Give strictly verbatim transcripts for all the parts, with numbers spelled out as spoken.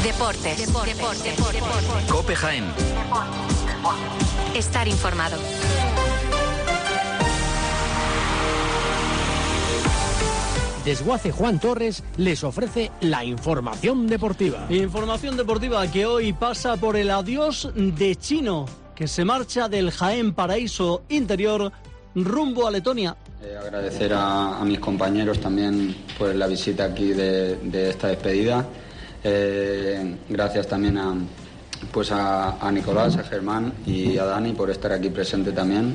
Deportes. Deportes. Deportes. Deportes. COPE Jaén. Estar informado. Desguace Juan Torres les ofrece la información deportiva. Información deportiva que hoy pasa por el adiós de Chino, que se marcha del Jaén Paraíso Interior rumbo a Letonia. Eh, agradecer a, a mis compañeros también por la visita aquí de, de esta despedida. Eh, gracias también a, pues a, a Nicolás, a Germán y a Dani por estar aquí presente también.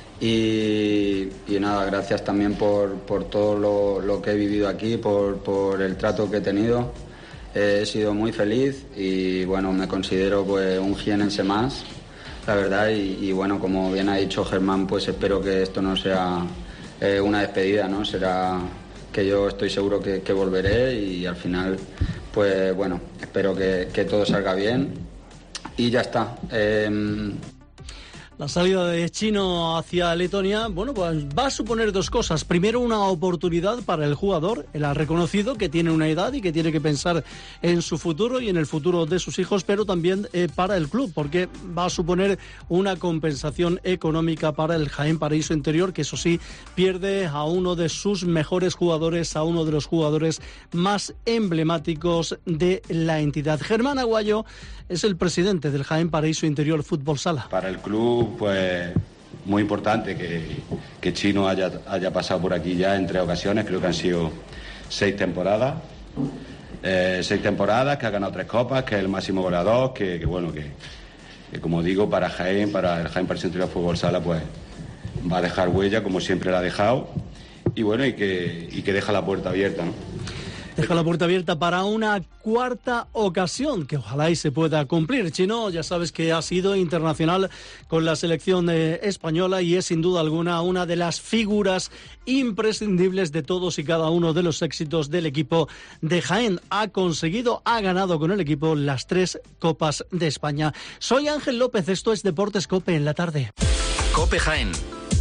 Y, y nada, gracias también por, por todo lo, lo que he vivido aquí, por, por el trato que he tenido. Eh, he sido muy feliz y bueno, me considero pues un jienense más, la verdad. Y, y bueno, como bien ha dicho Germán, pues espero que esto no sea eh, una despedida, ¿no? Será que yo estoy seguro que, que volveré y al final, pues bueno, espero que, que todo salga bien y ya está. Eh, La salida de Chino hacia Letonia, bueno, pues va a suponer dos cosas. Primero, una oportunidad para el jugador. Él ha reconocido que tiene una edad y que tiene que pensar en su futuro y en el futuro de sus hijos, pero también eh, para el club, porque va a suponer una compensación económica para el Jaén Paraíso Interior, que eso sí, pierde a uno de sus mejores jugadores, a uno de los jugadores más emblemáticos de la entidad. Germán Aguayo es el presidente del Jaén Paraíso Interior Fútbol Sala. Para el club, pues muy importante que, que Chino haya, haya pasado por aquí ya en tres ocasiones. Creo que han sido seis temporadas. Eh, seis temporadas, que ha ganado tres copas, que es el máximo goleador, que, que bueno, que, que como digo, para Jaén, para el Jaén Paraíso Interior Fútbol Sala, pues va a dejar huella como siempre la ha dejado. Y bueno, y que, y que deja la puerta abierta, ¿no? Deja la puerta abierta para una cuarta ocasión, que ojalá y se pueda cumplir. Chino, ya sabes que ha sido internacional con la selección eh, española y es sin duda alguna una de las figuras imprescindibles de todos y cada uno de los éxitos del equipo de Jaén. Ha conseguido, ha ganado con el equipo las tres Copas de España. Soy Ángel López, esto es Deportes COPE en la tarde. COPE Jaén.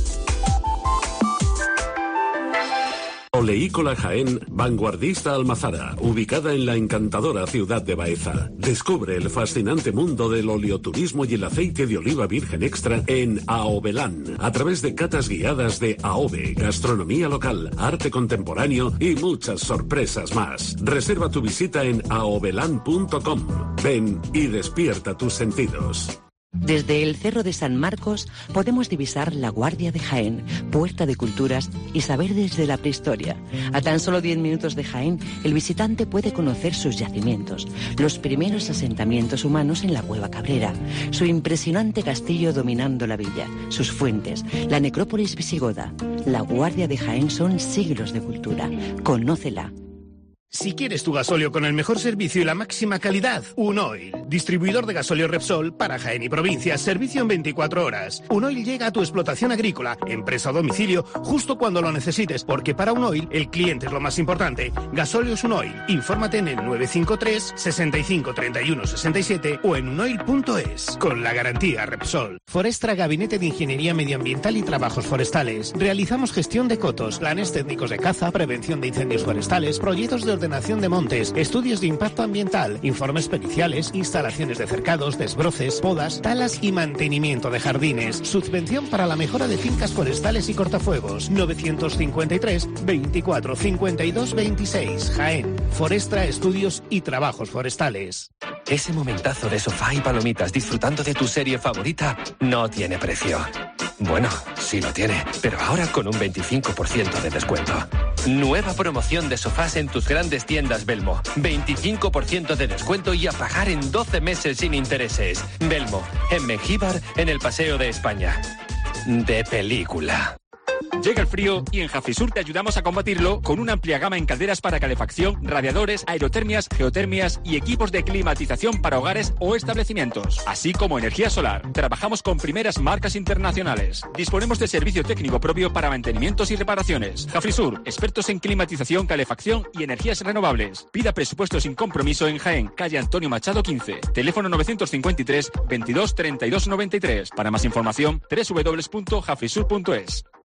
Oleícola Jaén, vanguardista Almazara, ubicada en la encantadora ciudad de Baeza. Descubre el fascinante mundo del oleoturismo y el aceite de oliva virgen extra en Aovelán, a través de catas guiadas de Aove, gastronomía local, arte contemporáneo y muchas sorpresas más. Reserva tu visita en aovelán punto com. Ven y despierta tus sentidos. Desde el Cerro de San Marcos podemos divisar la Guardia de Jaén, puerta de culturas y saber desde la prehistoria. A tan solo diez minutos de Jaén, el visitante puede conocer sus yacimientos, los primeros asentamientos humanos en la Cueva Cabrera, su impresionante castillo dominando la villa, sus fuentes, la necrópolis visigoda. La Guardia de Jaén son siglos de cultura. Conócela. Si quieres tu gasóleo con el mejor servicio y la máxima calidad, Unoil, distribuidor de gasóleo Repsol para Jaén y provincia, servicio en veinticuatro horas. Unoil llega a tu explotación agrícola, empresa o domicilio, justo cuando lo necesites, porque para Unoil el cliente es lo más importante. Gasóleos Unoil, infórmate en el nueve cinco tres, sesenta y cinco, treinta y uno, sesenta y siete o en unoil punto es, con la garantía Repsol. Forestra, Gabinete de Ingeniería Medioambiental y Trabajos Forestales. Realizamos gestión de cotos, planes técnicos de caza, prevención de incendios forestales, proyectos de ordenación de montes, estudios de impacto ambiental, informes periciales, instalaciones de cercados, desbroces, podas, talas y mantenimiento de jardines. Subvención para la mejora de fincas forestales y cortafuegos. novecientos cincuenta y tres, veinticuatro, cincuenta y dos, veintiséis. Jaén. Forestra, Estudios y Trabajos Forestales. Ese momentazo de sofá y palomitas disfrutando de tu serie favorita no tiene precio. Bueno, sí lo tiene, pero ahora con un veinticinco por ciento de descuento. Nueva promoción de sofás en tus grandes tiendas Belmo. veinticinco por ciento de descuento y a pagar en doce meses sin intereses. Belmo, en Mengíbar, en el Paseo de España. De película. Llega el frío y en Jafisur te ayudamos a combatirlo con una amplia gama en calderas para calefacción, radiadores, aerotermias, geotermias y equipos de climatización para hogares o establecimientos, así como energía solar. Trabajamos con primeras marcas internacionales. Disponemos de servicio técnico propio para mantenimientos y reparaciones. Jafisur, expertos en climatización, calefacción y energías renovables. Pida presupuesto sin compromiso en Jaén, calle Antonio Machado quince. Teléfono novecientos cincuenta y tres, veintidós, treinta y dos, noventa y tres. Para más información, doble u doble u doble u punto jafisur punto es.